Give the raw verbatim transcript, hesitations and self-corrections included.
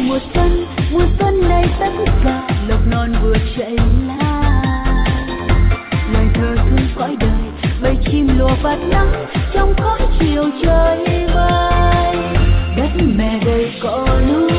mùa xuân, mùa xuân này tất cả lộc non vừa chạy lai. Lời thơ thương cõi đời, bầy chim lùa vạt nắng trong khói chiều trời bay. Đất mẹ đầy cỏ núi